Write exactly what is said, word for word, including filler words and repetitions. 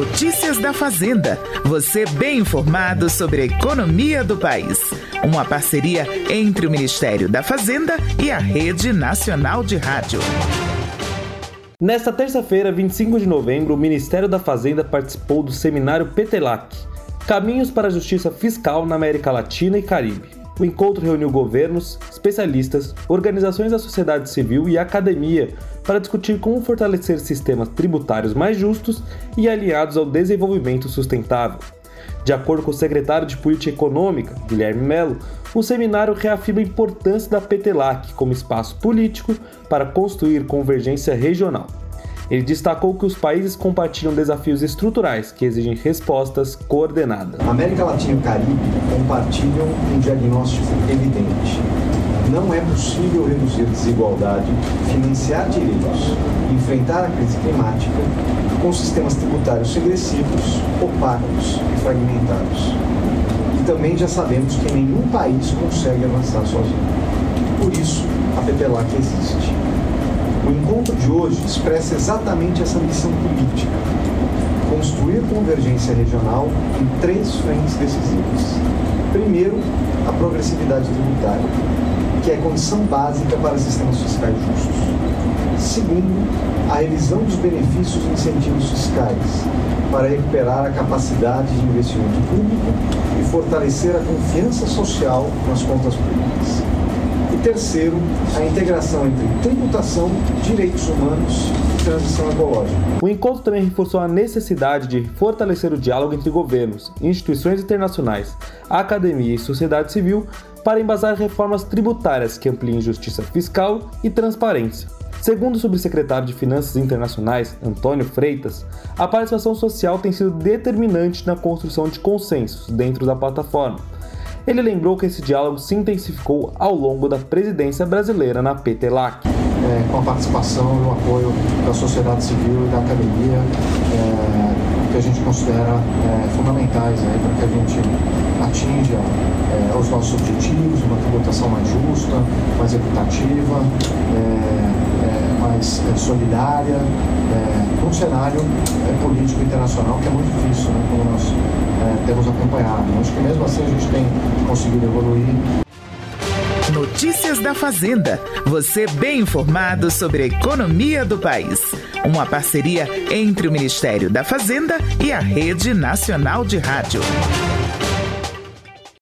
Notícias da Fazenda. Você bem informado sobre a economia do país. Uma parceria entre o Ministério da Fazenda e a Rede Nacional de Rádio. Nesta terça-feira, vinte e cinco de novembro, o Ministério da Fazenda participou do seminário PETELAC, Caminhos para a Justiça Fiscal na América Latina e Caribe. O encontro reuniu governos, especialistas, organizações da sociedade civil e academia para discutir como fortalecer sistemas tributários mais justos e alinhados ao desenvolvimento sustentável. De acordo com o secretário de Política Econômica, Guilherme Mello, o seminário reafirma a importância da PETELAC como espaço político para construir convergência regional. Ele destacou que os países compartilham desafios estruturais que exigem respostas coordenadas. A América Latina e o Caribe compartilham um diagnóstico evidente. Não é possível reduzir desigualdade, financiar direitos e enfrentar a crise climática com sistemas tributários regressivos, opacos e fragmentados. E também já sabemos que nenhum país consegue avançar sozinho. Por isso, a PETELAC existe. O encontro de hoje expressa exatamente essa missão política: construir convergência regional em três frentes decisivas. Primeiro, a progressividade tributária, que é condição básica para sistemas fiscais justos. Segundo, a revisão dos benefícios e incentivos fiscais, para recuperar a capacidade de investimento público e fortalecer a confiança social nas contas públicas. E terceiro, a integração entre tributação, direitos humanos e transição ecológica. O encontro também reforçou a necessidade de fortalecer o diálogo entre governos, instituições internacionais, academia e sociedade civil para embasar reformas tributárias que ampliem justiça fiscal e transparência. Segundo o subsecretário de Finanças Internacionais, Antônio Freitas, a participação social tem sido determinante na construção de consensos dentro da plataforma. Ele lembrou que esse diálogo se intensificou ao longo da presidência brasileira na PETELAC. É, com a participação e o apoio da sociedade civil e da academia, é, que a gente considera é, fundamentais aí, para que a gente atinja é, os nossos objetivos, uma tributação mais justa, mais equitativa, é, é, mais é, solidária, é, num cenário é, político internacional que é muito difícil, né, como nós é, temos acompanhado. Acho que mesmo assim a gente tem conseguido evoluir. Notícias da Fazenda. Você bem informado sobre a economia do país. Uma parceria entre o Ministério da Fazenda e a Rede Nacional de Rádio.